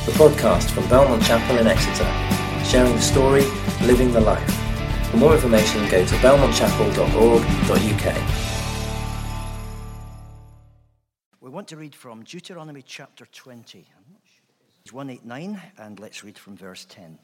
the podcast from Belmont Chapel in Exeter, sharing the story, living the life. For more information, go to belmontchapel.org.uk. We want to read from Deuteronomy chapter 20, 189, and let's read from verse 10.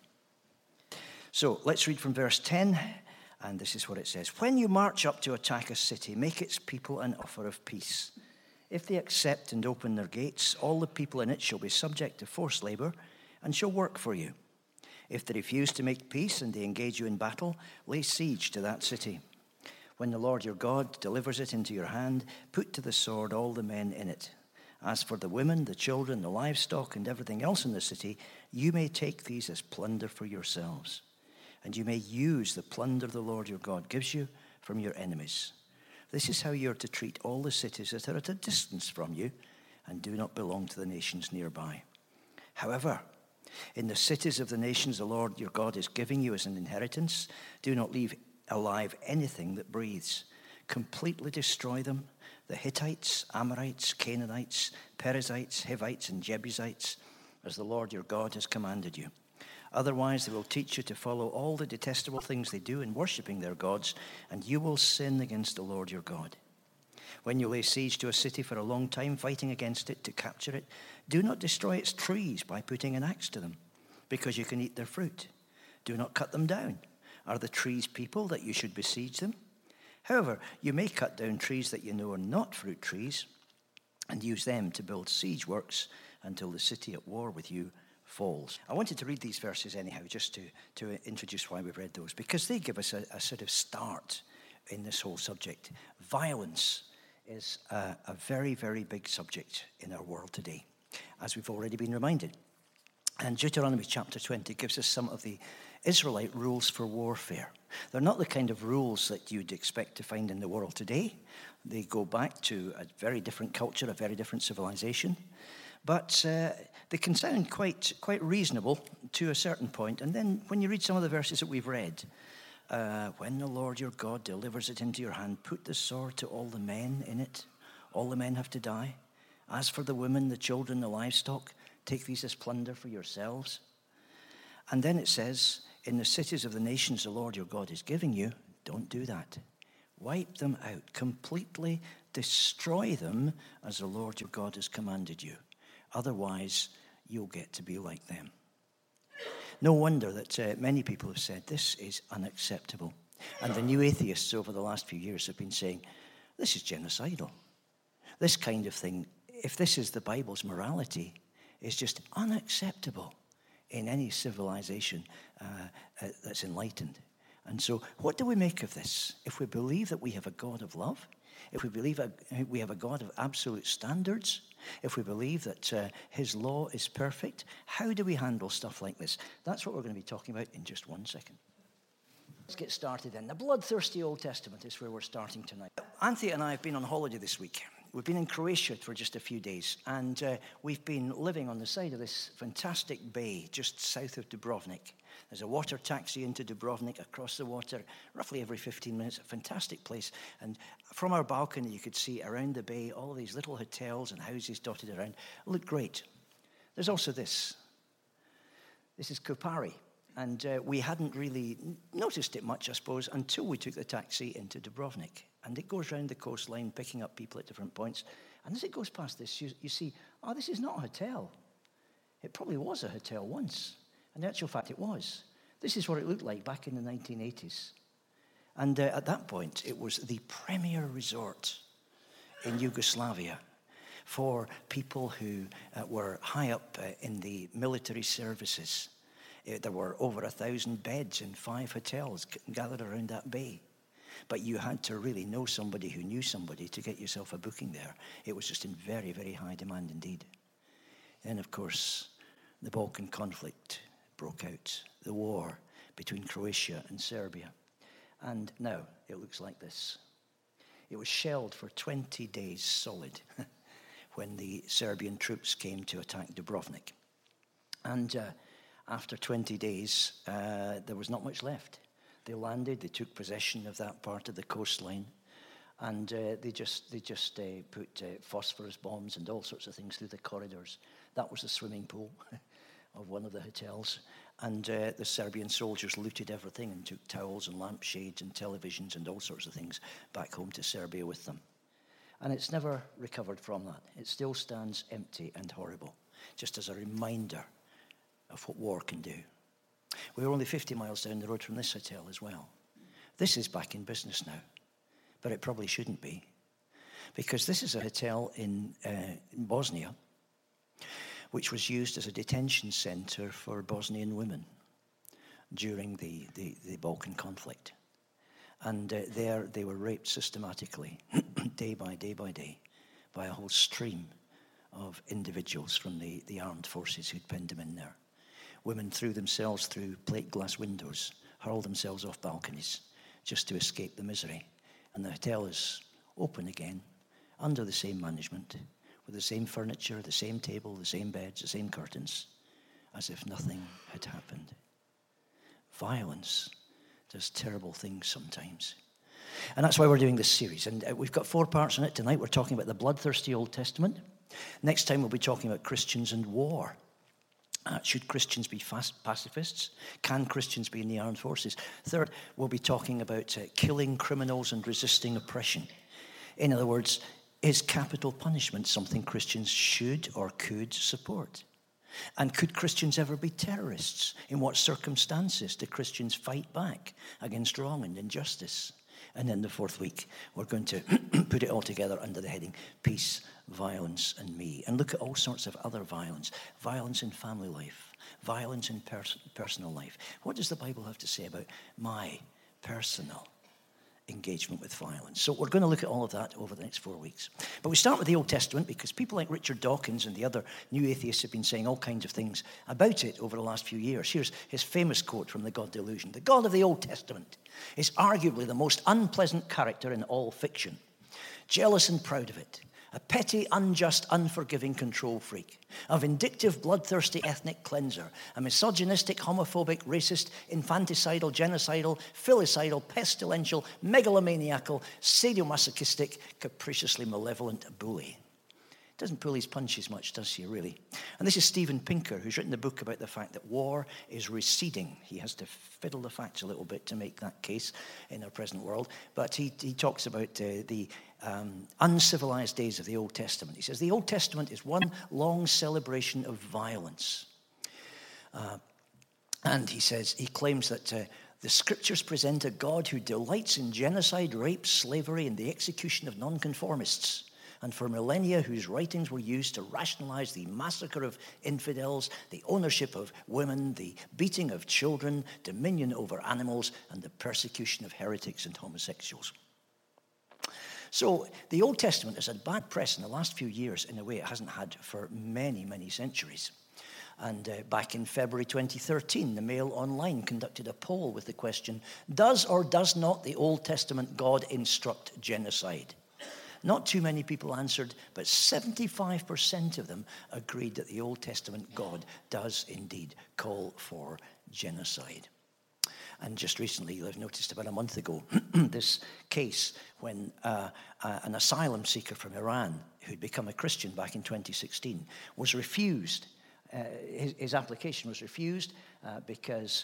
So let's read from verse 10, and this is what it says. When you march up to attack a city, make its people an offer of peace. If they accept and open their gates, all the people in it shall be subject to forced labor and shall work for you. If they refuse to make peace and they engage you in battle, lay siege to that city. When the Lord your God delivers it into your hand, put to the sword all the men in it. As for the women, the children, the livestock, and everything else in the city, you may take these as plunder for yourselves. And you may use the plunder the Lord your God gives you from your enemies. This is how you are to treat all the cities that are at a distance from you and do not belong to the nations nearby. However, in the cities of the nations the Lord your God is giving you as an inheritance, do not leave alive anything that breathes. Completely destroy them, the Hittites, Amorites, Canaanites, Perizzites, Hivites, and Jebusites, as the Lord your God has commanded you. Otherwise, they will teach you to follow all the detestable things they do in worshipping their gods, and you will sin against the Lord your God. When you lay siege to a city for a long time, fighting against it to capture it, do not destroy its trees by putting an axe to them, because you can eat their fruit. Do not cut them down. Are the trees people that you should besiege them? However, you may cut down trees that you know are not fruit trees, and use them to build siege works until the city at war with you falls. I wanted to read these verses anyhow, just to introduce why we've read those, because they give us a sort of start in this whole subject. Violence is a very, very big subject in our world today, as we've already been reminded. And Deuteronomy chapter 20 gives us some of the Israelite rules for warfare. They're not the kind of rules that you'd expect to find in the world today. They go back to a very different culture, a very different civilization. But they can sound quite reasonable to a certain point. And then when you read some of the verses that we've read, when the Lord your God delivers it into your hand, put the sword to all the men in it. All the men have to die. As for the women, the children, the livestock, take these as plunder for yourselves. And then it says, in the cities of the nations the Lord your God is giving you, don't do that. Wipe them out. Completely destroy them as the Lord your God has commanded you. Otherwise, you'll get to be like them. No wonder that many people have said this is unacceptable. And the new atheists over the last few years have been saying, this is genocidal. This kind of thing, if this is the Bible's morality, is just unacceptable in any civilization that's enlightened. And so what do we make of this? If we believe that we have a God of love, if we believe we have a God of absolute standards, if we believe that his law is perfect, how do we handle stuff like this? That's what we're going to be talking about in just 1 second. Let's get started then. The bloodthirsty Old Testament is where we're starting tonight. Anthea and I have been on holiday this week. We've been in Croatia for just a few days, and we've been living on the side of this fantastic bay just south of Dubrovnik. There's a water taxi into Dubrovnik across the water roughly every 15 minutes, a fantastic place. And from our balcony, you could see around the bay all these little hotels and houses dotted around. It looked great. There's also this. This is Kupari. And we hadn't really noticed it much, I suppose, until we took the taxi into Dubrovnik. And it goes around the coastline, picking up people at different points. And as it goes past this, you see, oh, this is not a hotel. It probably was a hotel once. And in actual fact, it was. This is what it looked like back in the 1980s. And at that point, it was the premier resort in Yugoslavia for people who were high up in the military services. There were over 1,000 beds in 5 hotels gathered around that bay. But you had to really know somebody who knew somebody to get yourself a booking there. It was just in very, very high demand indeed. And of course, the Balkan conflict broke out, the war between Croatia and Serbia. And now it looks like this. It was shelled for 20 days solid when the Serbian troops came to attack Dubrovnik. And after 20 days, there was not much left. They landed, they took possession of that part of the coastline, and they just put phosphorus bombs and all sorts of things through the corridors. That was the swimming pool. of one of the hotels, and the Serbian soldiers looted everything and took towels and lampshades and televisions and all sorts of things back home to Serbia with them. And it's never recovered from that. It still stands empty and horrible, just as a reminder of what war can do. We're only 50 miles down the road from this hotel as well. This is back in business now, but it probably shouldn't be, because this is a hotel in Bosnia, which was used as a detention center for Bosnian women during the Balkan conflict. And there they were raped systematically, day by day by day, by a whole stream of individuals from the armed forces who'd pinned them in there. Women threw themselves through plate glass windows, hurled themselves off balconies just to escape the misery. And the hotel is open again, under the same management, with the same furniture, the same table, the same beds, the same curtains, as if nothing had happened. Violence does terrible things sometimes. And that's why we're doing this series. And we've got 4 parts in it tonight. We're talking about the bloodthirsty Old Testament. Next time we'll be talking about Christians and war. Should Christians be pacifists? Can Christians be in the armed forces? Third, we'll be talking about killing criminals and resisting oppression. In other words, is capital punishment something Christians should or could support? And could Christians ever be terrorists? In what circumstances do Christians fight back against wrong and injustice? And then the 4th week, we're going to put it all together under the heading Peace, Violence, and Me. And look at all sorts of other violence. Violence in family life. Violence in personal life. What does the Bible have to say about my personal engagement with violence? So we're going to look at all of that over the next 4 weeks. But we start with the Old Testament because people like Richard Dawkins and the other new atheists have been saying all kinds of things about it over the last few years. Here's his famous quote from The God Delusion. The God of the Old Testament is arguably the most unpleasant character in all fiction. Jealous and proud of it. A petty, unjust, unforgiving control freak, a vindictive, bloodthirsty ethnic cleanser, a misogynistic, homophobic, racist, infanticidal, genocidal, filicidal, pestilential, megalomaniacal, sadomasochistic, capriciously malevolent bully. Doesn't pull his punches much, does he, really? And this is Steven Pinker, who's written a book about the fact that war is receding. He has to fiddle the facts a little bit to make that case in our present world. But he talks about the uncivilized days of the Old Testament. He says the Old Testament is one long celebration of violence. And he says, he claims that the scriptures present a God who delights in genocide, rape, slavery, and the execution of nonconformists. And for millennia, whose writings were used to rationalize the massacre of infidels, the ownership of women, the beating of children, dominion over animals, and the persecution of heretics and homosexuals. So the Old Testament has had bad press in the last few years in a way it hasn't had for many, many centuries. And back in February 2013, the Mail Online conducted a poll with the question, does or does not the Old Testament God instruct genocide? Not too many people answered, but 75% of them agreed that the Old Testament God does indeed call for genocide. And just recently, I've noticed about a month ago, this case when an asylum seeker from Iran, who'd become a Christian back in 2016, was refused. His application was refused because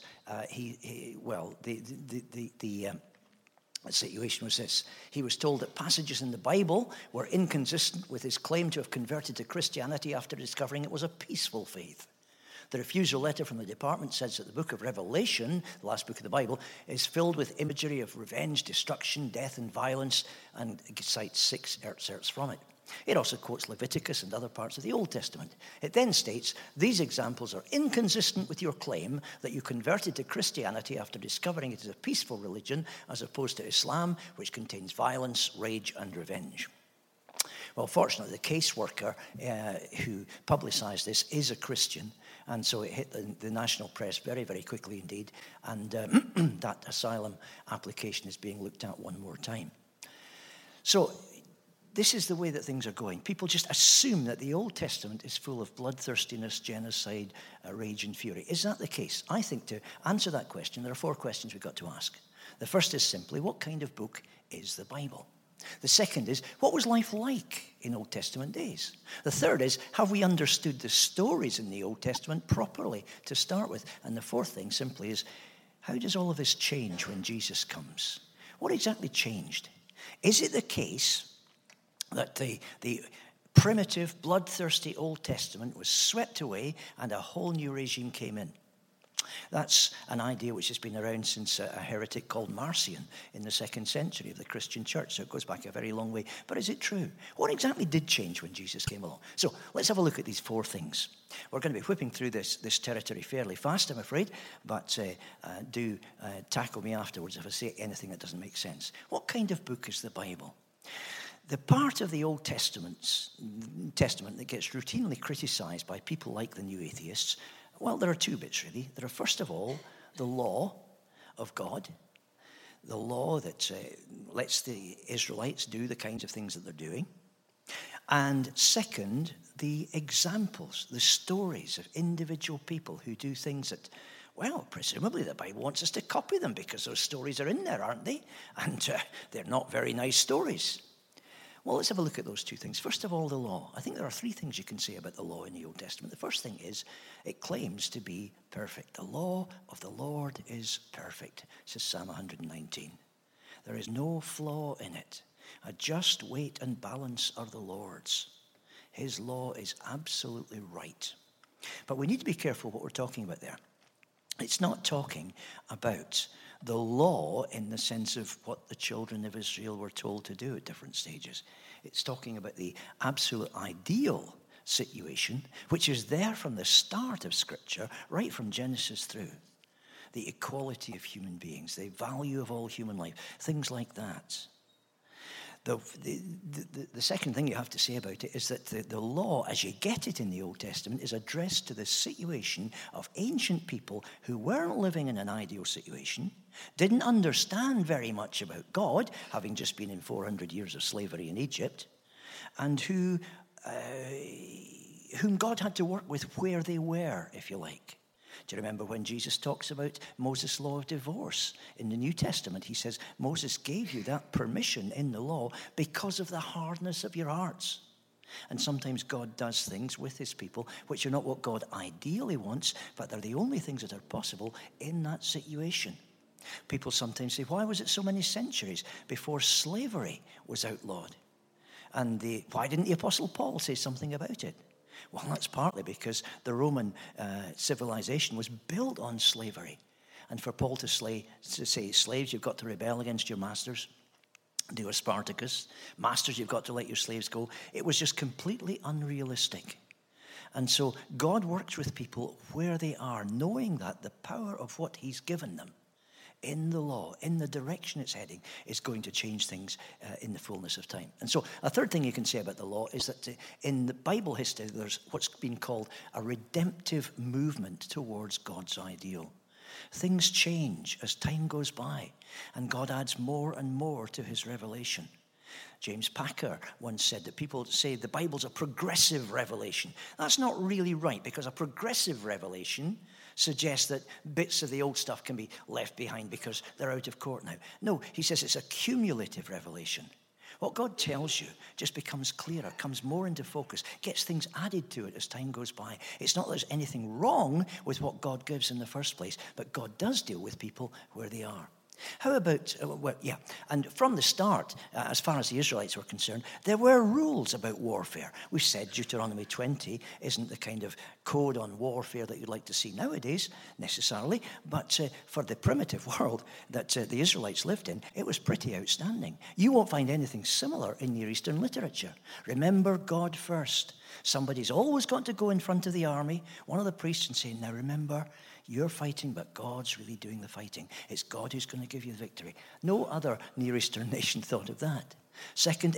the situation was this. He was told that passages in the Bible were inconsistent with his claim to have converted to Christianity after discovering it was a peaceful faith. The refusal letter from the department says that the book of Revelation, the last book of the Bible, is filled with imagery of revenge, destruction, death, and violence, and cites 6 excerpts from it. It also quotes Leviticus and other parts of the Old Testament. It then states, these examples are inconsistent with your claim that you converted to Christianity after discovering it is a peaceful religion as opposed to Islam, which contains violence, rage, and revenge. Well, fortunately, the caseworker who publicized this is a Christian, and so it hit the national press very, very quickly indeed, and that asylum application is being looked at one more time. So this is the way that things are going. People just assume that the Old Testament is full of bloodthirstiness, genocide, rage, and fury. Is that the case? I think to answer that question, there are 4 questions we've got to ask. The first is simply, what kind of book is the Bible? The second is, what was life like in Old Testament days? The third is, have we understood the stories in the Old Testament properly to start with? And the fourth thing simply is, how does all of this change when Jesus comes? What exactly changed? Is it the case that the primitive, bloodthirsty Old Testament was swept away and a whole new regime came in? That's an idea which has been around since a heretic called Marcion in the 2nd century of the Christian church. So it goes back a very long way. But is it true? What exactly did change when Jesus came along? So let's have a look at these four things. We're going to be whipping through this territory fairly fast, I'm afraid. But do tackle me afterwards if I say anything that doesn't make sense. What kind of book is the Bible? The part of the Old Testament that gets routinely criticized by people like the New Atheists, well, there are two bits, really. There are, first of all, the law of God, the law that lets the Israelites do the kinds of things that they're doing. And second, the examples, the stories of individual people who do things that, well, presumably the Bible wants us to copy them because those stories are in there, aren't they? And they're not very nice stories. Well, let's have a look at those two things. First of all, the law. I think there are three things you can say about the law in the Old Testament. The first thing is it claims to be perfect. The law of the Lord is perfect, says Psalm 119. There is no flaw in it. A just weight and balance are the Lord's. His law is absolutely right. But we need to be careful what we're talking about there. It's not talking about the law in the sense of what the children of Israel were told to do at different stages. It's talking about the absolute ideal situation, which is there from the start of Scripture, right from Genesis through. The equality of human beings, the value of all human life, things like that. The second thing you have to say about it is that the law, as you get it in the Old Testament, is addressed to the situation of ancient people who weren't living in an ideal situation, didn't understand very much about God, having just been in 400 years of slavery in Egypt, and whom God had to work with where they were, if you like. Do you remember when Jesus talks about Moses' law of divorce in the New Testament? He says, Moses gave you that permission in the law because of the hardness of your hearts. And sometimes God does things with his people which are not what God ideally wants, but they're the only things that are possible in that situation. People sometimes say, why was it so many centuries before slavery was outlawed? And why didn't the Apostle Paul say something about it? Well, that's partly because the Roman civilization was built on slavery. And for Paul to say, slaves, you've got to rebel against your masters. Do a Spartacus. Masters, you've got to let your slaves go. It was just completely unrealistic. And so God works with people where they are, knowing that the power of what he's given them in the law, in the direction it's heading, is going to change things in the fullness of time. And so a third thing you can say about the law is that in the Bible history, there's what's been called a redemptive movement towards God's ideal. Things change as time goes by, and God adds more and more to his revelation. James Packer once said that people say the Bible's a progressive revelation. That's not really right, because a progressive revelation suggests that bits of the old stuff can be left behind because they're out of court now. No, he says it's a cumulative revelation. What God tells you just becomes clearer, comes more into focus, gets things added to it as time goes by. It's not that there's anything wrong with what God gives in the first place, but God does deal with people where they are. How about, and from the start, as far as the Israelites were concerned, there were rules about warfare. We've said Deuteronomy 20 isn't the kind of code on warfare that you'd like to see nowadays, necessarily, but for the primitive world that the Israelites lived in, it was pretty outstanding. You won't find anything similar in Near Eastern literature. Remember God first. Somebody's always got to go in front of the army, one of the priests, and say, now remember, you're fighting, but God's really doing the fighting. It's God who's going to give you the victory. No other Near Eastern nation thought of that. Second,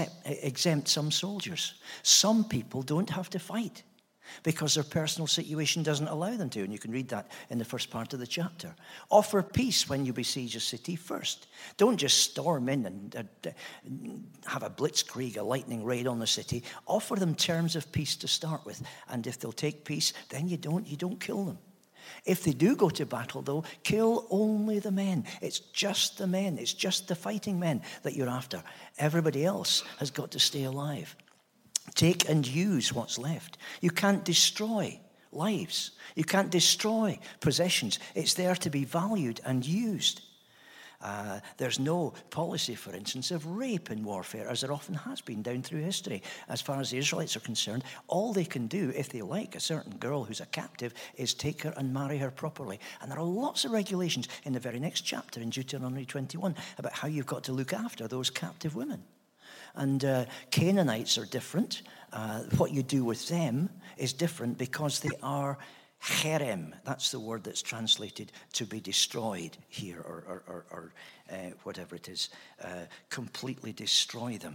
exempt some soldiers. Some people don't have to fight because their personal situation doesn't allow them to, and you can read that in the first part of the chapter. Offer peace when you besiege a city first. Don't just storm in and have a blitzkrieg, a lightning raid on the city. Offer them terms of peace to start with, and if they'll take peace, then you don't kill them. If they do go to battle, though, kill only the men. It's just the men. It's just the fighting men that you're after. Everybody else has got to stay alive. Take and use what's left. You can't destroy lives. You can't destroy possessions. It's there to be valued and used. There's no policy, for instance, of rape in warfare, as there often has been down through history. As far as the Israelites are concerned, all they can do, if they like a certain girl who's a captive, is take her and marry her properly. And there are lots of regulations in the very next chapter in Deuteronomy 21 about how you've got to look after those captive women. And Canaanites are different. What you do with them is different because they are herem. That's the word that's translated to be destroyed here, or whatever it is. Completely destroy them.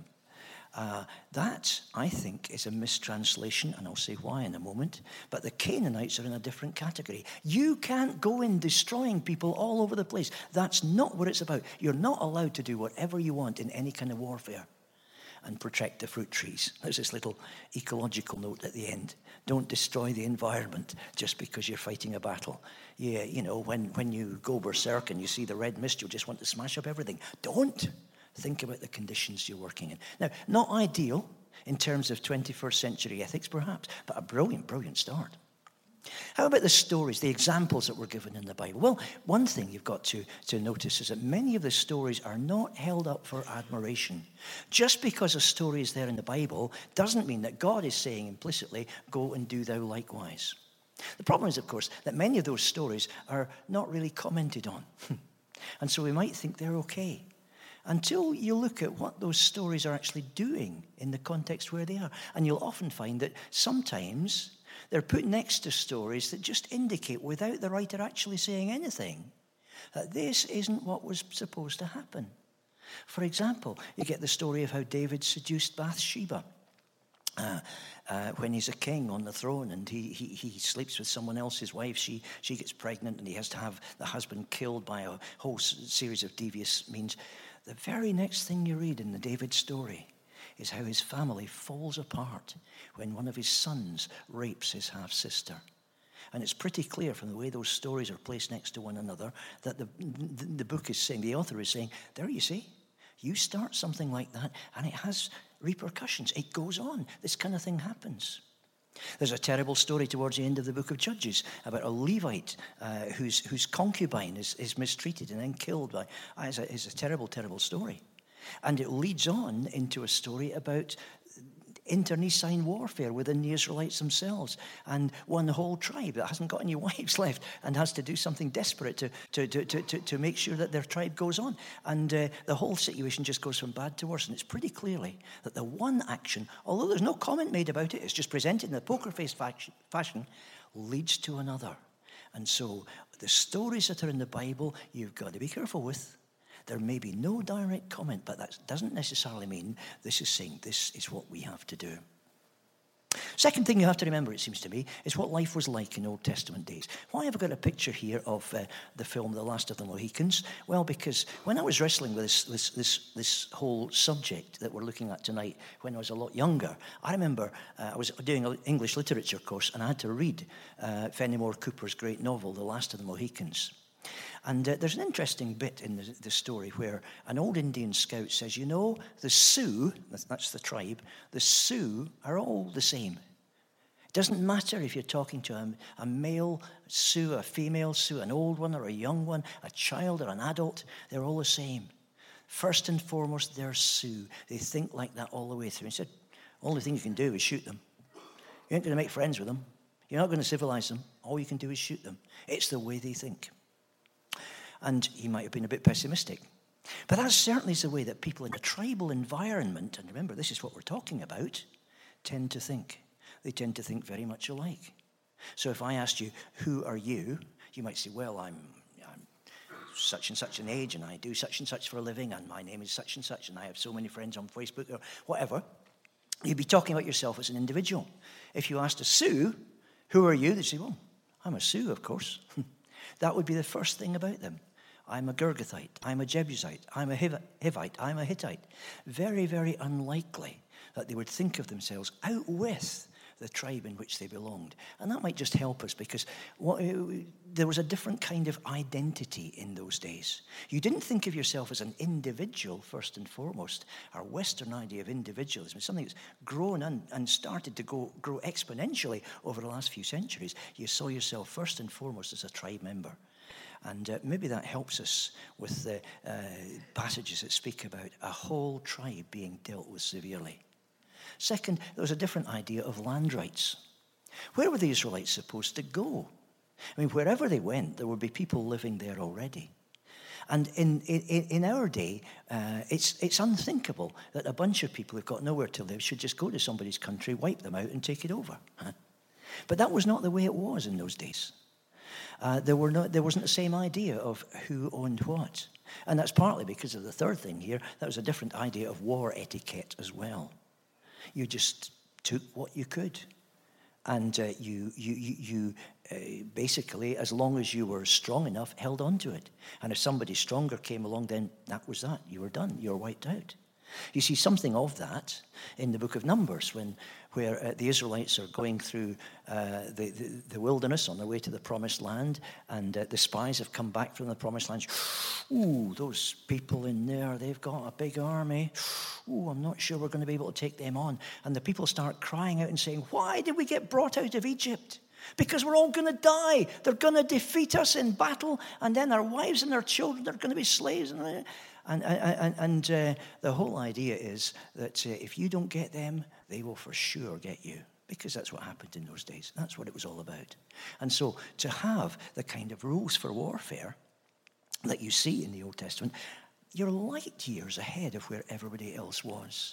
That, I think, is a mistranslation, and I'll say why in a moment. But the Canaanites are in a different category. You can't go in destroying people all over the place. That's not what it's about. You're not allowed to do whatever you want in any kind of warfare and protect the fruit trees. There's this little ecological note at the end. Don't destroy the environment just because you're fighting a battle. Yeah, you know, when you go berserk and you see the red mist, you'll just want to smash up everything. Don't. Think about the conditions you're working in. Now, not ideal in terms of 21st century ethics, perhaps, but a brilliant, brilliant start. How about the stories, the examples that were given in the Bible? Well, one thing you've got to notice is that many of the stories are not held up for admiration. Just because a story is there in the Bible doesn't mean that God is saying implicitly, go and do thou likewise. The problem is, of course, that many of those stories are not really commented on. And so we might think they're okay, until you look at what those stories are actually doing in the context where they are. And you'll often find that sometimes they're put next to stories that just indicate, without the writer actually saying anything, that this isn't what was supposed to happen. For example, you get the story of how David seduced Bathsheba when he's a king on the throne, and he sleeps with someone else's wife. She gets pregnant, and he has to have the husband killed by a whole series of devious means. The very next thing you read in the David story is how his family falls apart when one of his sons rapes his half-sister. And it's pretty clear from the way those stories are placed next to one another that the book is saying, the author is saying, there you see, you start something like that and it has repercussions. It goes on. This kind of thing happens. There's a terrible story towards the end of the book of Judges about a Levite whose concubine is mistreated and then killed by. It's a terrible, terrible story. And it leads on into a story about internecine warfare within the Israelites themselves, and one whole tribe that hasn't got any wives left and has to do something desperate to make sure that their tribe goes on. And the whole situation just goes from bad to worse. And it's pretty clearly that the one action, although there's no comment made about it, it's just presented in a poker-faced fashion, leads to another. And so the stories that are in the Bible, you've got to be careful with. There may be no direct comment, but that doesn't necessarily mean this is saying this is what we have to do. Second thing you have to remember, it seems to me, is what life was like in Old Testament days. Why have I got a picture here of the film The Last of the Mohicans? Well, because when I was wrestling with this whole subject that we're looking at tonight, when I was a lot younger, I remember I was doing an English literature course, and I had to read Fenimore Cooper's great novel, The Last of the Mohicans. And there's an interesting bit in the story where an old Indian scout says, you know, the Sioux, that's the tribe, the Sioux are all the same. It doesn't matter if you're talking to a male Sioux, a female Sioux, an old one or a young one, a child or an adult, they're all the same. First and foremost, they're Sioux. They think like that all the way through. He said, only thing you can do is shoot them. You ain't going to make friends with them. You're not going to civilize them. All you can do is shoot them. It's the way they think. And he might have been a bit pessimistic. But that certainly is the way that people in a tribal environment, and remember, this is what we're talking about, tend to think. They tend to think very much alike. So if I asked you, who are you? You might say, well, I'm such and such an age, and I do such and such for a living, and my name is such and such, and I have so many friends on Facebook, or whatever. You'd be talking about yourself as an individual. If you asked a Sioux, who are you? They'd say, well, I'm a Sioux, of course. That would be the first thing about them. I'm a Girgathite, I'm a Jebusite, I'm a Hivite, I'm a Hittite. Very, very unlikely that they would think of themselves out with the tribe in which they belonged. And that might just help us because there was a different kind of identity in those days. You didn't think of yourself as an individual first and foremost. Our Western idea of individualism is something that's grown and started to grow exponentially over the last few centuries. You saw yourself first and foremost as a tribe member. And maybe that helps us with the passages that speak about a whole tribe being dealt with severely. Second, there was a different idea of land rights. Where were the Israelites supposed to go? I mean, wherever they went, there would be people living there already. And in our day, it's unthinkable that a bunch of people who've got nowhere to live should just go to somebody's country, wipe them out, and take it over. But that was not the way it was in those days. There wasn't the same idea of who owned what. And that's partly because of the third thing here. That was a different idea of war etiquette as well. You just took what you could. And you basically, as long as you were strong enough, held on to it. And if somebody stronger came along, then that was that. You were done. You were wiped out. You see something of that in the book of Numbers where the Israelites are going through the wilderness on their way to the promised land, and the spies have come back from the promised land. Ooh, those people in there, they've got a big army. Ooh, I'm not sure we're going to be able to take them on. And the people start crying out and saying, why did we get brought out of Egypt? Because we're all going to die. They're going to defeat us in battle, and then our wives and our children are going to be slaves. And the whole idea is that if you don't get them, they will for sure get you. Because that's what happened in those days. That's what it was all about. And so to have the kind of rules for warfare that you see in the Old Testament, you're light years ahead of where everybody else was.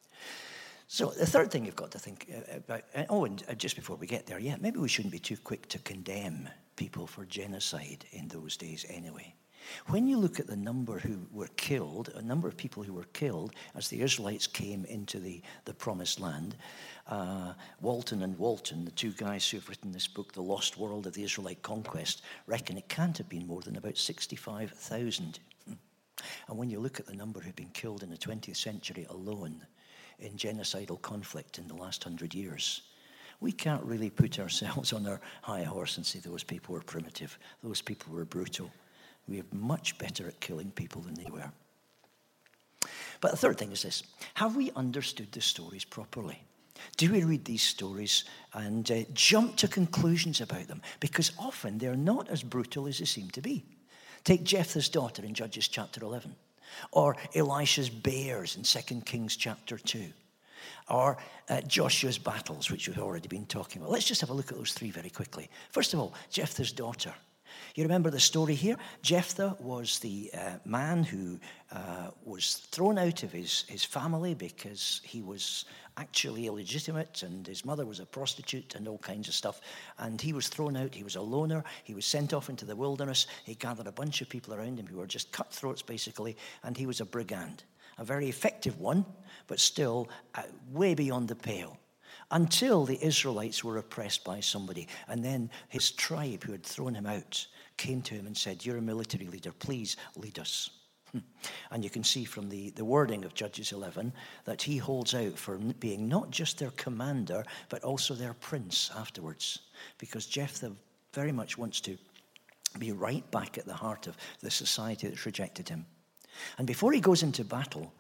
So the third thing you've got to think about, and just before we get there, maybe we shouldn't be too quick to condemn people for genocide in those days anyway. When you look at the number who were killed, a number of people who were killed as the Israelites came into the promised land, Walton and Walton, the two guys who have written this book, The Lost World of the Israelite Conquest, reckon it can't have been more than about 65,000. And when you look at the number who've been killed in the 20th century alone in genocidal conflict in the last 100 years, we can't really put ourselves on our high horse and say those people were primitive, those people were brutal. We are much better at killing people than they were. But the third thing is this. Have we understood the stories properly? Do we read these stories and jump to conclusions about them? Because often they're not as brutal as they seem to be. Take Jephthah's daughter in Judges chapter 11. Or Elisha's bears in 2 Kings chapter 2. Or Joshua's battles, which we've already been talking about. Let's just have a look at those three very quickly. First of all, Jephthah's daughter. You remember the story here? Jephthah was the man who was thrown out of his family because he was actually illegitimate and his mother was a prostitute and all kinds of stuff. And he was thrown out. He was a loner. He was sent off into the wilderness. He gathered a bunch of people around him who were just cutthroats, basically, and he was a brigand. A very effective one, but still way beyond the pale. Until the Israelites were oppressed by somebody. And then his tribe, who had thrown him out, came to him and said, you're a military leader, please lead us. And you can see from the wording of Judges 11 that he holds out for being not just their commander, but also their prince afterwards. Because Jephthah very much wants to be right back at the heart of the society that's rejected him. And before he goes into battle,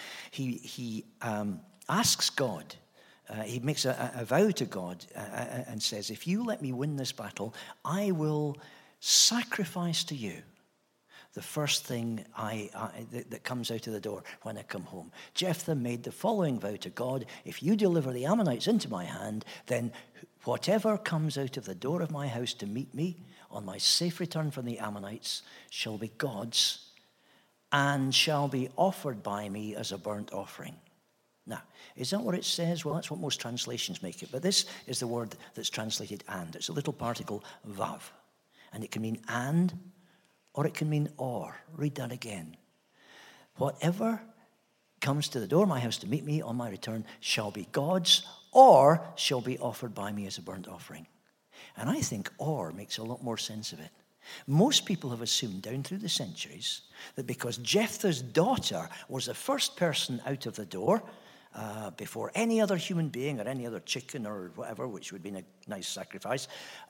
he asks God, he makes a vow to God and says, if you let me win this battle, I will sacrifice to you the first thing that comes out of the door when I come home. Jephthah made the following vow to God, if you deliver the Ammonites into my hand, then whatever comes out of the door of my house to meet me on my safe return from the Ammonites shall be God's and shall be offered by me as a burnt offering. Now, is that what it says? Well, that's what most translations make it. But this is the word that's translated and. It's a little particle, vav. And it can mean and, or it can mean or. Read that again. Whatever comes to the door of my house to meet me on my return shall be God's, or shall be offered by me as a burnt offering. And I think or makes a lot more sense of it. Most people have assumed down through the centuries that because Jephthah's daughter was the first person out of the door, before any other human being or any other chicken or whatever, which would be a nice sacrifice.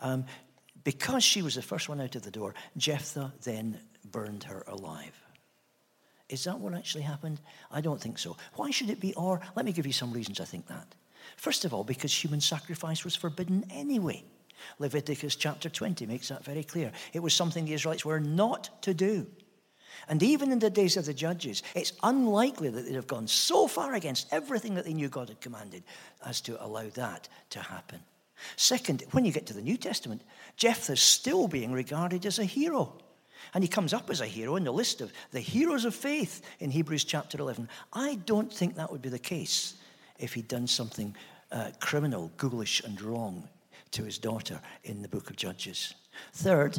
Because she was the first one out of the door, Jephthah then burned her alive. Is that what actually happened? I don't think so. Why should it be or? Let me give you some reasons I think that. First of all, because human sacrifice was forbidden anyway. Leviticus chapter 20 makes that very clear. It was something the Israelites were not to do. And even in the days of the judges, it's unlikely that they'd have gone so far against everything that they knew God had commanded as to allow that to happen. Second, when you get to the New Testament, Jephthah's still being regarded as a hero. And he comes up as a hero in the list of the heroes of faith in Hebrews chapter 11. I don't think that would be the case if he'd done something criminal, ghoulish and wrong to his daughter in the book of Judges. Third,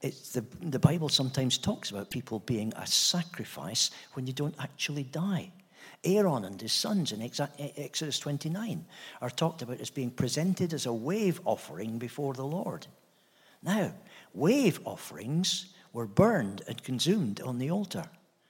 the Bible sometimes talks about people being a sacrifice when you don't actually die. Aaron and his sons in Exodus 29 are talked about as being presented as a wave offering before the Lord. Now, wave offerings were burned and consumed on the altar.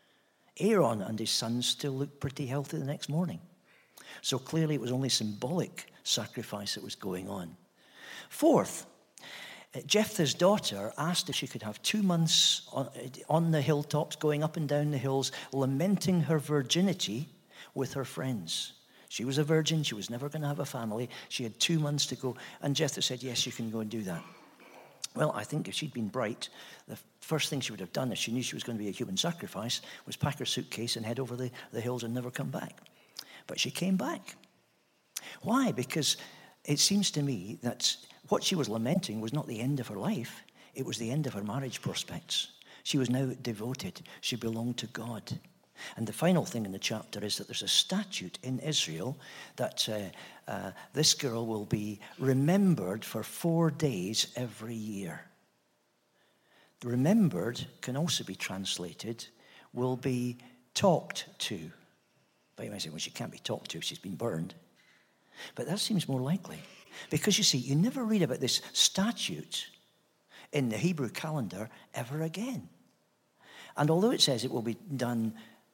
Aaron and his sons still looked pretty healthy the next morning. So clearly it was only symbolic sacrifice that was going on. Fourth, Jephthah's daughter asked if she could have 2 months on the hilltops, going up and down the hills, lamenting her virginity with her friends. She was a virgin. She was never going to have a family. She had 2 months to go. And Jephthah said, yes, you can go and do that. Well, I think if she'd been bright, the first thing she would have done if she knew she was going to be a human sacrifice was pack her suitcase and head over the hills and never come back. But she came back. Why? Because it seems to me that what she was lamenting was not the end of her life. It was the end of her marriage prospects. She was now devoted. She belonged to God. And the final thing in the chapter is that there's a statute in Israel that this girl will be remembered for 4 days every year. Remembered can also be translated, will be talked to. But you might say, well, she can't be talked to if she's been burned. But that seems more likely. Because you see, you never read about this statute in the Hebrew calendar ever again. And although it says it will be done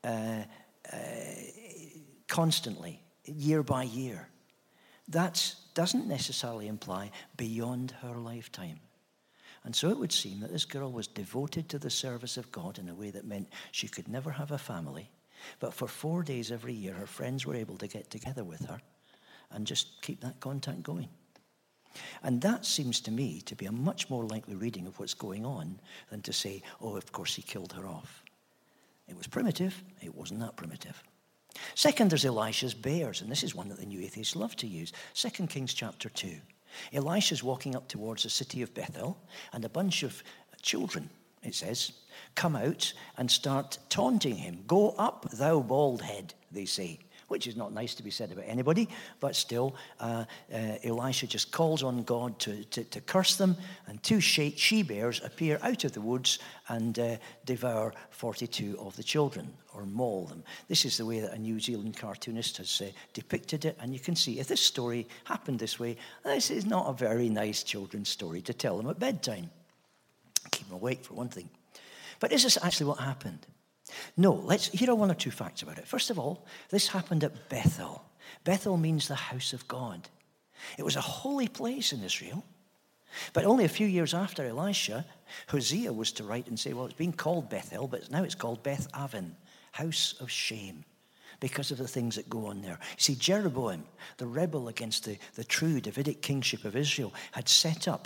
constantly, year by year, that doesn't necessarily imply beyond her lifetime. And so it would seem that this girl was devoted to the service of God in a way that meant she could never have a family. But for 4 days every year, her friends were able to get together with her and just keep that contact going. And that seems to me to be a much more likely reading of what's going on than to say, oh, of course he killed her off. It was primitive. It wasn't that primitive. Second, there's Elisha's bears, and this is one that the new atheists love to use. 2 Kings chapter 2. Elisha's walking up towards the city of Bethel, and a bunch of children, it says, come out and start taunting him. Go up, thou bald head, they say, which is not nice to be said about anybody, but still, Elisha just calls on God to curse them, and 2 she-bears appear out of the woods and devour 42 of the children, or maul them. This is the way that a New Zealand cartoonist has depicted it, and you can see if this story happened this way, this is not a very nice children's story to tell them at bedtime. Keep them awake, for one thing. But is this actually what happened? No, here are 1 or 2 facts about it. First of all, this happened at Bethel. Bethel means the house of God. It was a holy place in Israel. But only a few years after Elisha, Hosea was to write and say, well, it's been called Bethel, but now it's called Beth Aven, house of shame, because of the things that go on there. You see, Jeroboam, the rebel against the true Davidic kingship of Israel, had set up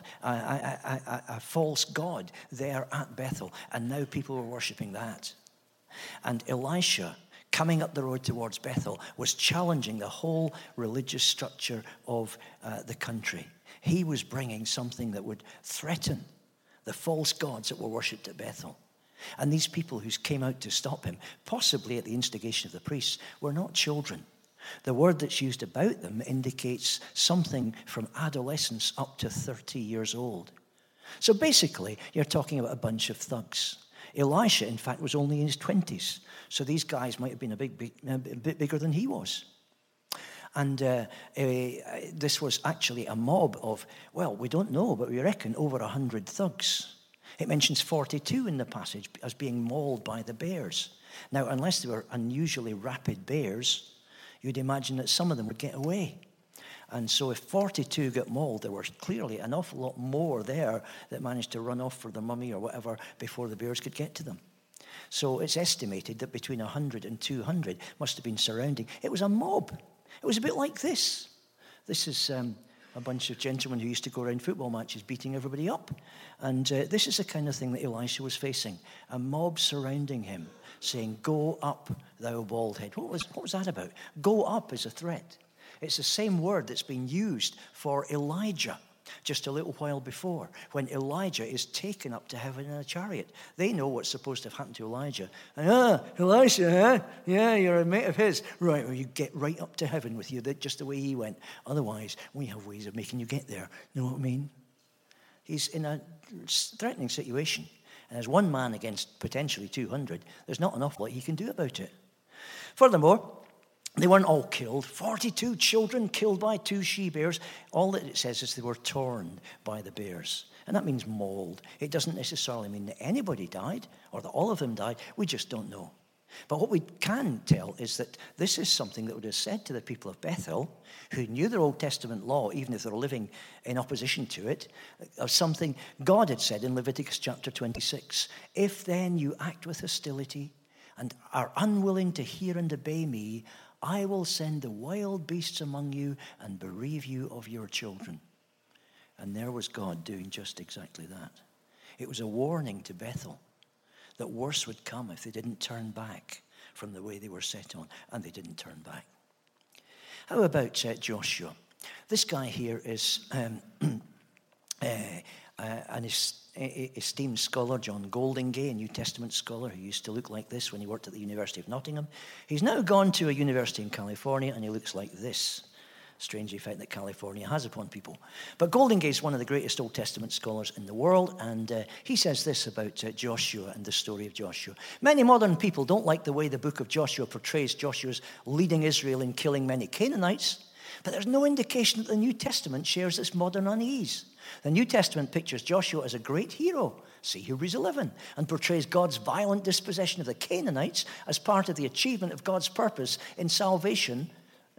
a false god there at Bethel, and now people were worshipping that. And Elisha, coming up the road towards Bethel, was challenging the whole religious structure of the country. He was bringing something that would threaten the false gods that were worshipped at Bethel. And these people who came out to stop him, possibly at the instigation of the priests, were not children. The word that's used about them indicates something from adolescence up to 30 years old. So basically, you're talking about a bunch of thugs. Elisha, in fact, was only in his 20s. So these guys might have been a bit bigger than he was. And this was actually a mob of, well, we don't know, but we reckon over 100 thugs. It mentions 42 in the passage as being mauled by the bears. Now, unless they were unusually rapid bears, you'd imagine that some of them would get away. And so if 42 got mauled, there were clearly an awful lot more there that managed to run off for their mummy or whatever before the bears could get to them. So it's estimated that between 100 and 200 must have been surrounding. It was a mob. It was a bit like this. This is a bunch of gentlemen who used to go around football matches beating everybody up. And this is the kind of thing that Elisha was facing. A mob surrounding him, saying, "Go up, thou bald head." What was that about? Go up is a threat. It's the same word that's been used for Elijah just a little while before, when Elijah is taken up to heaven in a chariot. They know what's supposed to have happened to Elijah. And, Elisha, huh? Yeah, you're a mate of his. Right, well, you get right up to heaven with you, just the way he went. Otherwise, we have ways of making you get there. You know what I mean? He's in a threatening situation. And as one man against potentially 200, there's not an awful lot he can do about it. Furthermore, they weren't all killed. 42 children killed by 2 she-bears. All that it says is they were torn by the bears. And that means mauled. It doesn't necessarily mean that anybody died or that all of them died. We just don't know. But what we can tell is that this is something that would have said to the people of Bethel, who knew their Old Testament law, even if they were living in opposition to it, of something God had said in Leviticus chapter 26. If then you act with hostility and are unwilling to hear and obey me, I will send the wild beasts among you and bereave you of your children. And there was God doing just exactly that. It was a warning to Bethel that worse would come if they didn't turn back from the way they were set on, and they didn't turn back. How about Joshua? This guy here is an esteemed scholar, John Goldingay, a New Testament scholar who used to look like this when he worked at the University of Nottingham. He's now gone to a university in California, and he looks like this. Strange effect that California has upon people. But Goldingay is one of the greatest Old Testament scholars in the world, and he says this about Joshua and the story of Joshua. Many modern people don't like the way the book of Joshua portrays Joshua's leading Israel in killing many Canaanites, but there's no indication that the New Testament shares this modern unease. The New Testament pictures Joshua as a great hero, see Hebrews 11, and portrays God's violent dispossession of the Canaanites as part of the achievement of God's purpose in salvation.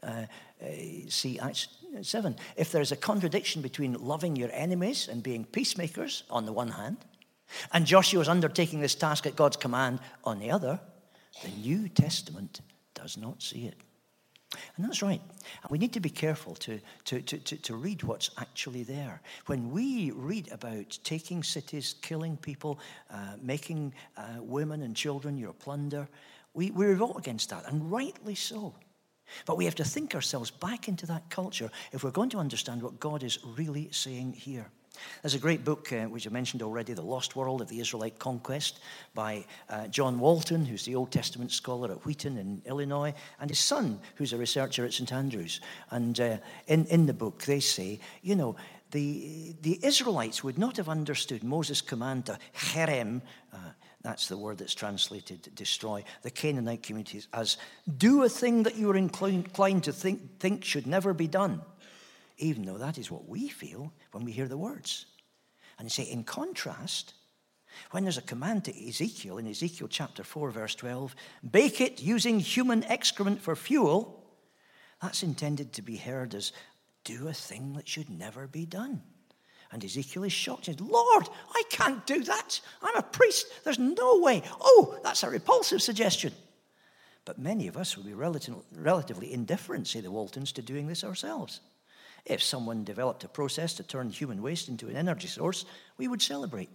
See Acts 7. If there's a contradiction between loving your enemies and being peacemakers on the one hand, and Joshua's undertaking this task at God's command on the other, the New Testament does not see it. And that's right. And we need to be careful to read what's actually there. When we read about taking cities, killing people, making women and children your plunder, we revolt against that, and rightly so. But we have to think ourselves back into that culture if we're going to understand what God is really saying here. There's a great book, which I mentioned already, The Lost World of the Israelite Conquest, by John Walton, who's the Old Testament scholar at Wheaton in Illinois, and his son, who's a researcher at St. Andrews. And in the book, they say, you know, the Israelites would not have understood Moses' command to herem, that's the word that's translated destroy, the Canaanite communities, as do a thing that you are inclined to think should never be done, even though that is what we feel when we hear the words. And they say, in contrast, when there's a command to Ezekiel, in Ezekiel chapter 4, verse 12, bake it using human excrement for fuel, that's intended to be heard as do a thing that should never be done. And Ezekiel is shocked. He says, Lord, I can't do that. I'm a priest. There's no way. Oh, that's a repulsive suggestion. But many of us will be relatively indifferent, say the Waltons, to doing this ourselves. If someone developed a process to turn human waste into an energy source, we would celebrate.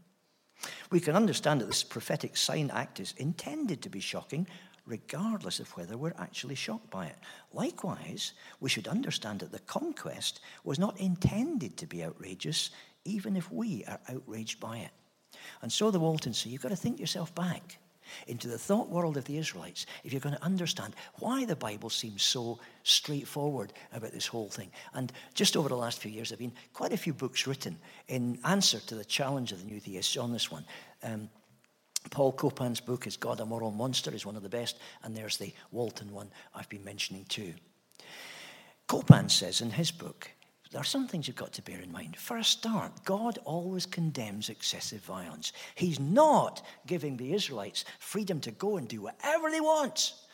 We can understand that this prophetic sign act is intended to be shocking, regardless of whether we're actually shocked by it. Likewise, we should understand that the conquest was not intended to be outrageous, even if we are outraged by it. And so the Waltons say, you've got to think yourself back into the thought world of the Israelites if you're going to understand why the Bible seems so straightforward about this whole thing. And just over the last few years, there have been quite a few books written in answer to the challenge of the new theists on this one. Paul Copan's book, Is God a Moral Monster? Is one of the best, and there's the Walton one I've been mentioning too. Copan says in his book, there are some things you've got to bear in mind. For a start, God always condemns excessive violence. He's not giving the Israelites freedom to go and do whatever they want.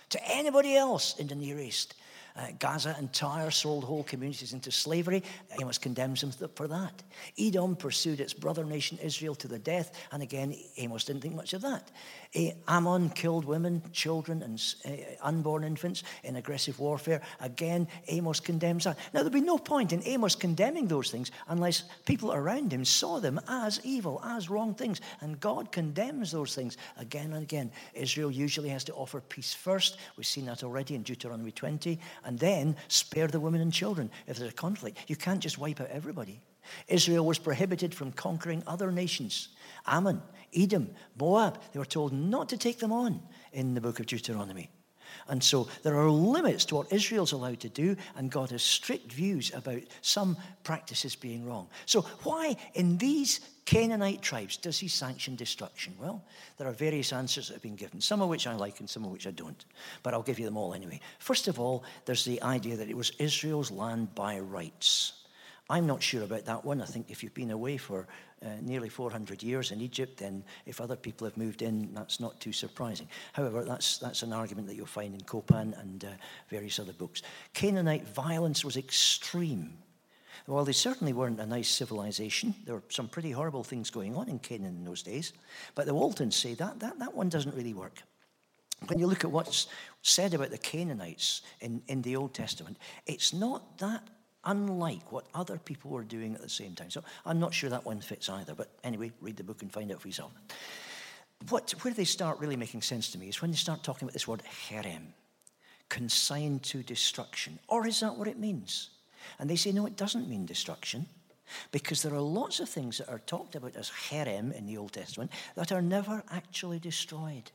to anybody else in the Near East. Gaza and Tyre sold whole communities into slavery. Amos condemns them for that. Edom pursued its brother nation Israel to the death, and again, Amos didn't think much of that. Ammon killed women, children, and unborn infants in aggressive warfare. Again, Amos condemns that. Now, there'd be no point in Amos condemning those things unless people around him saw them as evil, as wrong things, and God condemns those things again and again. Israel usually has to offer peace first. We've seen that already in Deuteronomy 20. And then spare the women and children if there's a conflict. You can't just wipe out everybody. Israel was prohibited from conquering other nations. Ammon, Edom, Moab, they were told not to take them on in the book of Deuteronomy. And so there are limits to what Israel's allowed to do, and God has strict views about some practices being wrong. So why in these Canaanite tribes does he sanction destruction? Well, there are various answers that have been given, some of which I like and some of which I don't. But I'll give you them all anyway. First of all, there's the idea that it was Israel's land by rights. I'm not sure about that one. I think if you've been away for nearly 400 years in Egypt, then if other people have moved in, that's not too surprising. However, that's an argument that you'll find in Copan and various other books. Canaanite violence was extreme. While they certainly weren't a nice civilization, there were some pretty horrible things going on in Canaan in those days. But the Waltons say that one doesn't really work. When you look at what's said about the Canaanites in the Old Testament, it's not that unlike what other people were doing at the same time. So I'm not sure that one fits either. But anyway, read the book and find out for yourself. Where they start really making sense to me is when they start talking about this word herem, consigned to destruction. Or is that what it means? And they say, no, it doesn't mean destruction, because there are lots of things that are talked about as herem in the Old Testament that are never actually destroyed.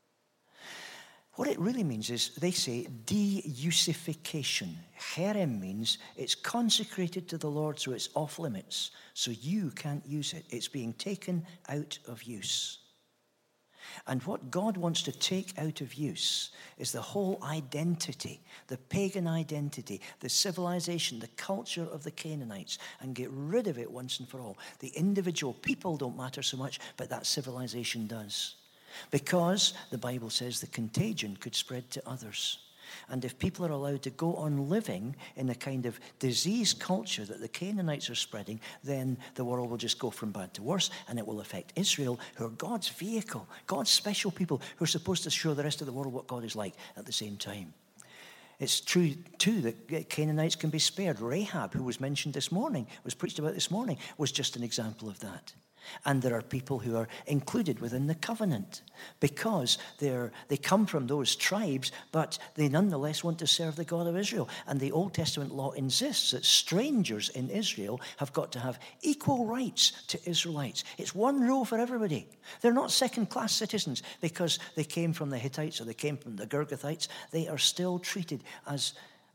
What it really means is, they say, de-usification. Herem means it's consecrated to the Lord, so it's off limits, so you can't use it. It's being taken out of use. And what God wants to take out of use is the whole identity, the pagan identity, the civilization, the culture of the Canaanites, and get rid of it once and for all. The individual people don't matter so much, but that civilization does. Because the Bible says the contagion could spread to others. And if people are allowed to go on living in the kind of disease culture that the Canaanites are spreading, then the world will just go from bad to worse, and it will affect Israel, who are God's vehicle, God's special people, who are supposed to show the rest of the world what God is like at the same time. It's true, too, that Canaanites can be spared. Rahab, who was mentioned this morning, was preached about this morning, was just an example of that. And there are people who are included within the covenant because they come from those tribes, but they nonetheless want to serve the God of Israel. And the Old Testament law insists that strangers in Israel have got to have equal rights to Israelites. It's one rule for everybody. They're not second-class citizens because they came from the Hittites or they came from the Girgathites. They are still treated as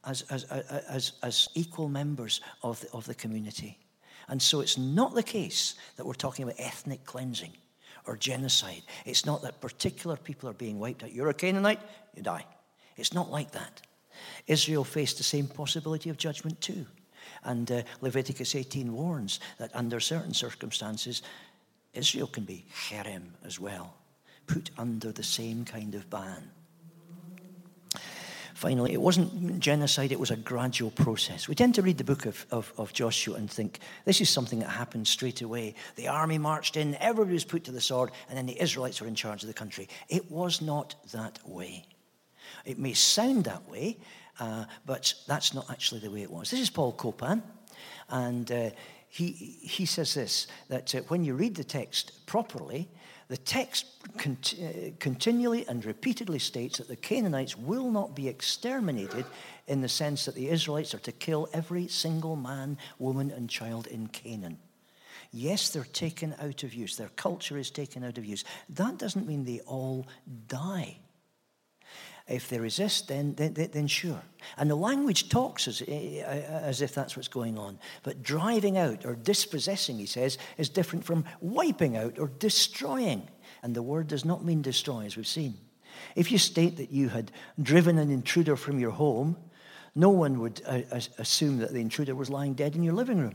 equal members of the community. And so it's not the case that we're talking about ethnic cleansing or genocide. It's not that particular people are being wiped out. You're a Canaanite, you die. It's not like that. Israel faced the same possibility of judgment too. And Leviticus 18 warns that under certain circumstances, Israel can be herem as well, put under the same kind of ban. Finally, it wasn't genocide, it was a gradual process. We tend to read the book of Joshua and think, this is something that happened straight away. The army marched in, everybody was put to the sword, and then the Israelites were in charge of the country. It was not that way. It may sound that way, but that's not actually the way it was. This is Paul Copan, and he says this, that when you read the text properly, the text continually and repeatedly states that the Canaanites will not be exterminated in the sense that the Israelites are to kill every single man, woman, and child in Canaan. Yes, they're taken out of use. Their culture is taken out of use. That doesn't mean they all die. If they resist, then sure. And the language talks as if that's what's going on. But driving out or dispossessing, he says, is different from wiping out or destroying. And the word does not mean destroy, as we've seen. If you state that you had driven an intruder from your home, no one would assume that the intruder was lying dead in your living room.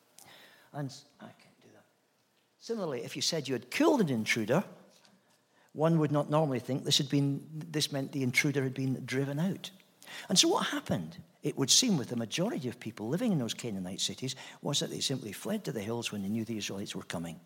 And I can't do that. Similarly, if you said you had killed an intruder, one would not normally think this meant the intruder had been driven out. And so what happened, it would seem, with the majority of people living in those Canaanite cities, was that they simply fled to the hills when they knew the Israelites were coming.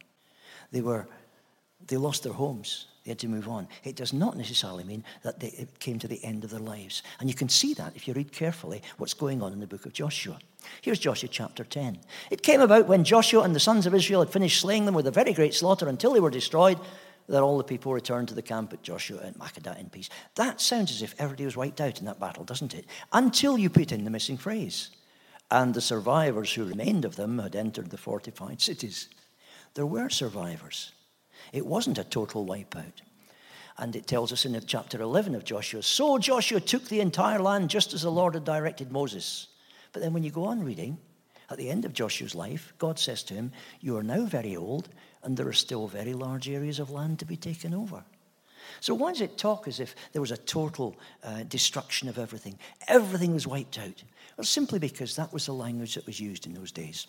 They lost their homes. They had to move on. It does not necessarily mean that it came to the end of their lives. And you can see that if you read carefully what's going on in the book of Joshua. Here's Joshua chapter 10. It came about when Joshua and the sons of Israel had finished slaying them with a very great slaughter until they were destroyed, that all the people returned to the camp at Joshua and Makkedah in peace. That sounds as if everybody was wiped out in that battle, doesn't it? Until you put in the missing phrase. And the survivors who remained of them had entered the fortified cities. There were survivors. It wasn't a total wipeout. And it tells us in chapter 11 of Joshua, so Joshua took the entire land just as the Lord had directed Moses. But then when you go on reading, at the end of Joshua's life, God says to him, you are now very old, and there are still very large areas of land to be taken over. So why does it talk as if there was a total destruction of everything? Everything was wiped out. Well, simply because that was the language that was used in those days.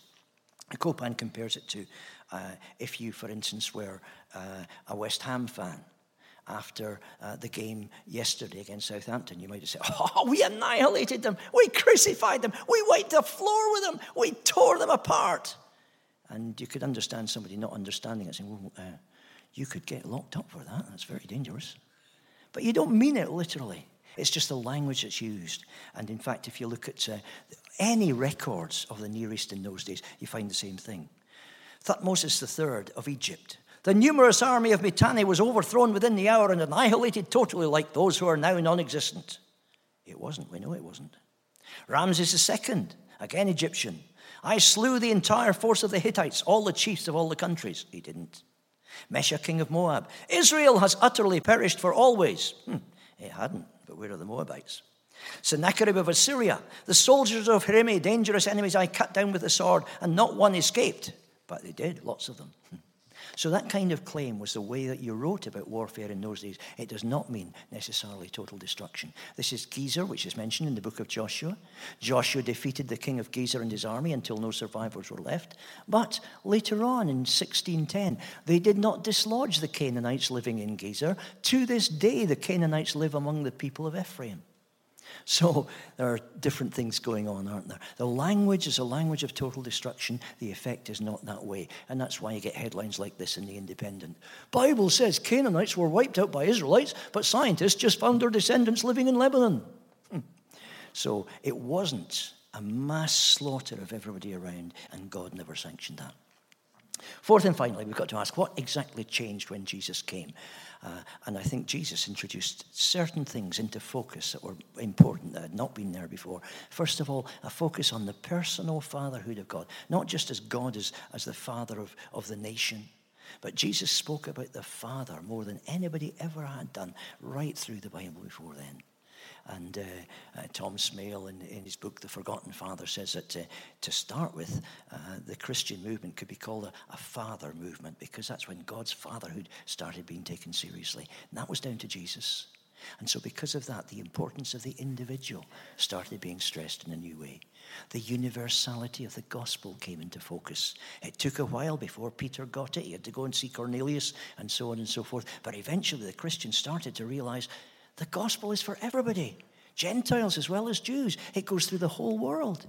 Copan compares it to if you, for instance, were a West Ham fan. After the game yesterday against Southampton, you might have said, oh, we annihilated them, we crucified them, we wiped the floor with them, we tore them apart. And you could understand somebody not understanding it, saying, well, you could get locked up for that, that's very dangerous. But you don't mean it literally. It's just the language that's used. And in fact, if you look at any records of the Near East in those days, you find the same thing. Thutmose III of Egypt. The numerous army of Mitanni was overthrown within the hour and annihilated totally like those who are now non-existent. It wasn't. We know it wasn't. Ramses II, again Egyptian. I slew the entire force of the Hittites, all the chiefs of all the countries. He didn't. Mesha, king of Moab. Israel has utterly perished for always. It hadn't, but where are the Moabites? Sennacherib of Assyria. The soldiers of Hireme, dangerous enemies I cut down with the sword, and not one escaped. But they did, lots of them. So that kind of claim was the way that you wrote about warfare in those days. It does not mean necessarily total destruction. This is Gezer, which is mentioned in the book of Joshua. Joshua defeated the king of Gezer and his army until no survivors were left. But later on in 1610, they did not dislodge the Canaanites living in Gezer. To this day, the Canaanites live among the people of Ephraim. So there are different things going on, aren't there? The language is a language of total destruction. The effect is not that way. And that's why you get headlines like this in The Independent. Bible says Canaanites were wiped out by Israelites, but scientists just found their descendants living in Lebanon. So it wasn't a mass slaughter of everybody around, and God never sanctioned that. Fourth and finally, we've got to ask, what exactly changed when Jesus came? And I think Jesus introduced certain things into focus that were important, that had not been there before. First of all, a focus on the personal fatherhood of God, not just as God as the father of the nation, but Jesus spoke about the Father more than anybody ever had done right through the Bible before then. And Tom Smale, in his book, The Forgotten Father, says that to start with, the Christian movement could be called a father movement, because that's when God's fatherhood started being taken seriously. And that was down to Jesus. And so because of that, the importance of the individual started being stressed in a new way. The universality of the gospel came into focus. It took a while before Peter got it. He had to go and see Cornelius and so on and so forth. But eventually the Christians started to realize the gospel is for everybody, Gentiles as well as Jews. It goes through the whole world.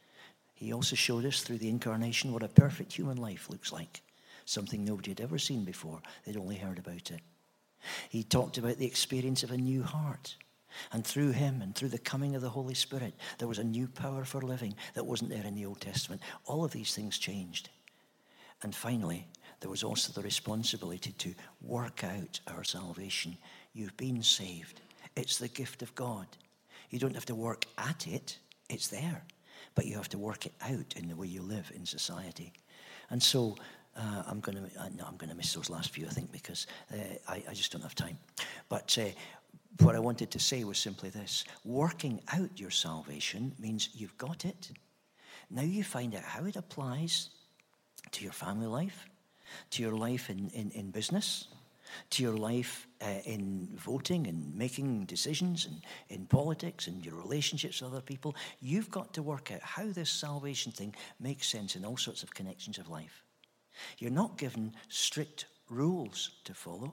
He also showed us through the incarnation what a perfect human life looks like, something nobody had ever seen before. They'd only heard about it. He talked about the experience of a new heart. And through him and through the coming of the Holy Spirit, there was a new power for living that wasn't there in the Old Testament. All of these things changed. And finally, there was also the responsibility to work out our salvation. You've been saved. It's the gift of God. You don't have to work at it. It's there. But you have to work it out in the way you live in society. And so I'm going to miss those last few, I think, because I just don't have time. But what I wanted to say was simply this. Working out your salvation means you've got it. Now you find out how it applies to your family life, to your life in business, to your life in voting and making decisions and in politics and your relationships with other people. You've got to work out how this salvation thing makes sense in all sorts of connections of life. You're not given strict rules to follow.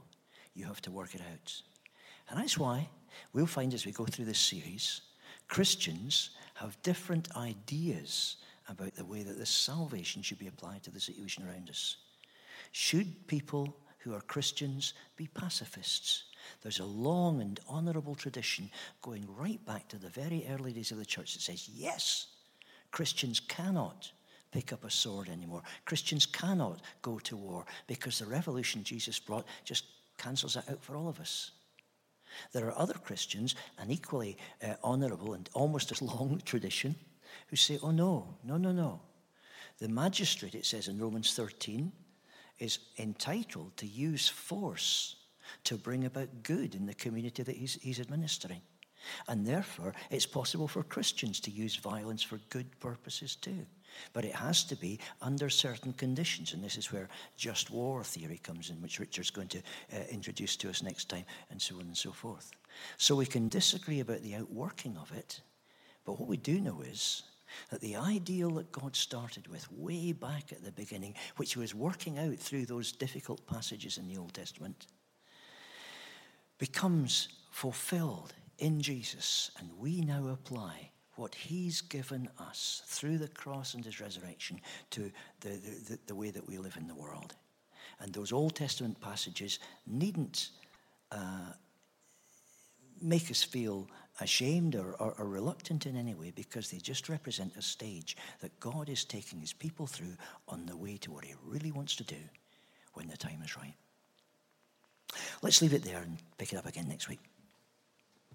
you have to work it out. And that's why we'll find as we go through this series, Christians have different ideas about the way that this salvation should be applied to the situation around us. Should people who are Christians be pacifists? There's a long and honourable tradition going right back to the very early days of the church that says, yes, Christians cannot pick up a sword anymore. Christians cannot go to war because the revolution Jesus brought just cancels that out for all of us. There are other Christians, an equally honourable and almost as long tradition, who say, oh no. The magistrate, it says in Romans 13, is entitled to use force to bring about good in the community that he's administering. And therefore, it's possible for Christians to use violence for good purposes too. But it has to be under certain conditions. And this is where just war theory comes in, which Richard's going to introduce to us next time, and so on and so forth. So we can disagree about the outworking of it. But what we do know is that the ideal that God started with way back at the beginning, which he was working out through those difficult passages in the Old Testament, becomes fulfilled in Jesus, and we now apply what he's given us through the cross and his resurrection to the way that we live in the world. And those Old Testament passages needn't make us feel ashamed or reluctant in any way, because they just represent a stage that God is taking his people through on the way to what he really wants to do when the time is right. Let's leave it there and pick it up again next week.